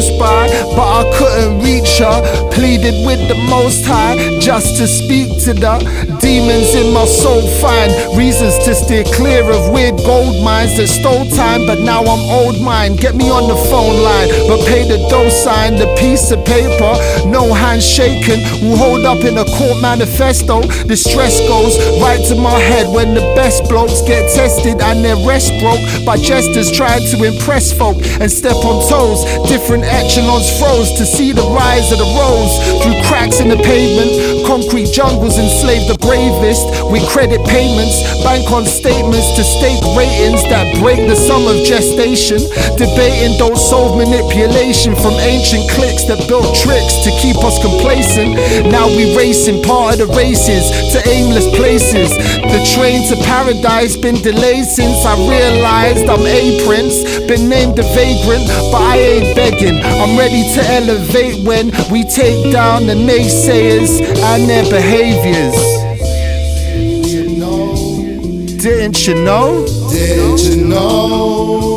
close by, but I couldn't reach her. Pleaded with the Most High just to speak to the demons in my soul. Find reasons to steer clear of weird gold mines that stole time, but now I'm old mine. Get me on the phone line, but pay the dough sign. The piece of paper, no hands shaken, will hold up in a court manifesto. The stress goes right to my head when the best blokes get tested and their rest broke by jesters trying to impress folk and step on toes. Different echelons froze to see the rise of the rose through cracks in the pavement. Concrete jungles enslave the bravest with credit payments. Bank on statements to stake ratings that break the sum of gestation. Debating don't solve manipulation from ancient cliques that built tricks to keep us complacent. Now we racing part of the races to aimless places. The train to paradise been delayed since I realized I'm a prince. Been named a vagrant, but I ain't begging. I'm ready to elevate when we take down the naysayers and their behaviors. Didn't you know? Didn't you know?